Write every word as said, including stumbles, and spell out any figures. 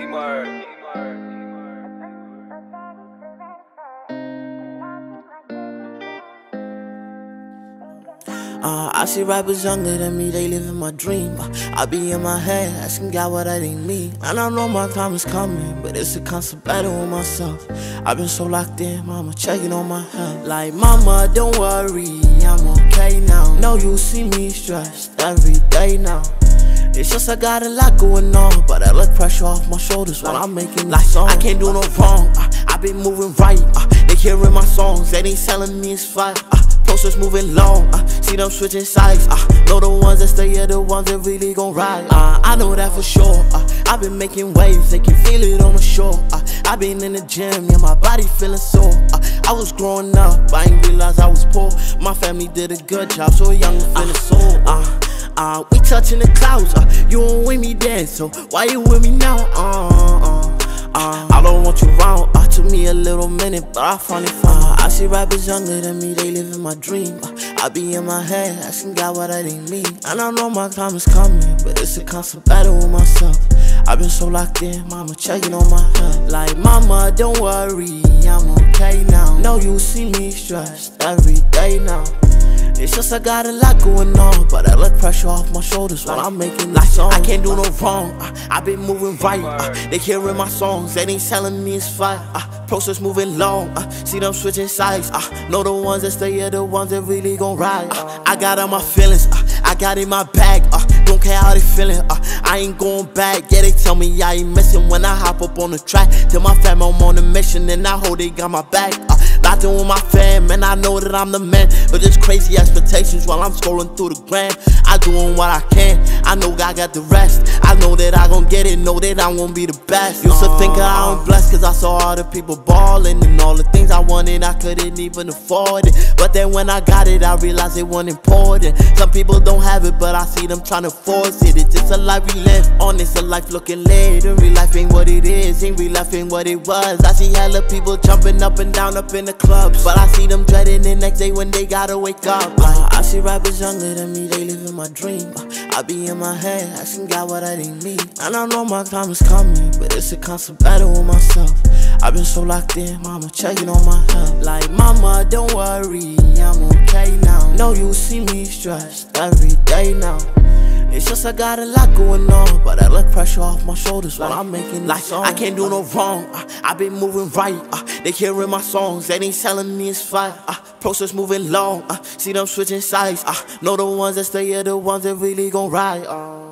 Uh, I see rappers younger than me, they living my dream. Uh, I be in my head, asking God what that ain't me. And I know my time is coming, but it's a constant battle with myself. I've been so locked in, mama checking on my health. Like, mama, don't worry, I'm okay now. Know you see me stressed every day now. It's just I got a lot going on, but I let pressure off my shoulders when I'm making like songs. I can't do no wrong, uh, I been moving right. Uh, they hearing my songs, they ain't telling me it's fine. Uh, Posters moving long, uh, see them switching sides. Uh, know the ones that stay are the ones that really gon' ride. Uh, I know that for sure. Uh, I've been making waves, they can feel it on the shore. Uh, I been in the gym, yeah, my body feeling sore. Uh, I was growing up, I ain't realize I was poor. My family did a good job, so young and feeling sore. Uh, uh, we touching the clouds, uh, you don't with me then, so why you with me now? Uh, uh, uh, I don't want you around, uh, took me a little minute, but I find it fun. Uh, I see rappers younger than me, they living my dream. Uh, I be in my head, asking God what that ain't me. And I know my time is coming, but it's a constant battle with myself. I've been so locked in, mama checking on my health. Like, mama, don't worry, I'm okay now. Know you see me stressed every day now. It's just I got a lot going on, but I let pressure off my shoulders when I'm making like songs. I can't do no wrong, uh, I been moving right. Uh, they hearing my songs, they ain't telling me it's fine. Uh, process moving long, uh, see them switching sides. Uh, know the ones that stay are the ones that really gon' ride. Uh, I got all my feelings, uh, I got in my bag. Uh, don't care how they feeling, uh, I ain't going back. Yeah, they tell me I ain't missing when I hop up on the track. Tell my fam I'm on a mission, and I hope they got my back. Uh, Locked in with my fam, and I know that I'm the man. But it's crazy expectations while I'm scrolling through the gram. I doing what I can, I know God got the rest. I know that I gon' get it, know that I won't be the best. Used to think that I was blessed cause I saw all the people ballin', and all the things I wanted I couldn't even afford it. But then when I got it, I realized it wasn't important. Some people don't have it, but I see them trying to force it. It's just a life we live, honest, a life looking lit. In real life ain't what it is, in real life ain't what it was. I see hella people jumping up and down up in the clubs, but I see them dreading the next day when they gotta wake up. uh, I see rappers younger than me, they living my dream. uh, I be in my head, asking God what that ain't me. And I know my time is coming, but it's a constant battle with myself. I've been so locked in, mama checking on my health. Like, mama, don't worry, I'm okay now. Know you see me stressed every day now. It's just I got a lot going on, but I let pressure off my shoulders when I'm making like songs. I can't do no wrong, uh, I been moving right. Uh, they hearing my songs, they ain't telling me it's fine. Uh, process moving long, uh, see them switching sides. Uh, know the ones that stay are the ones that really gon' ride. Uh.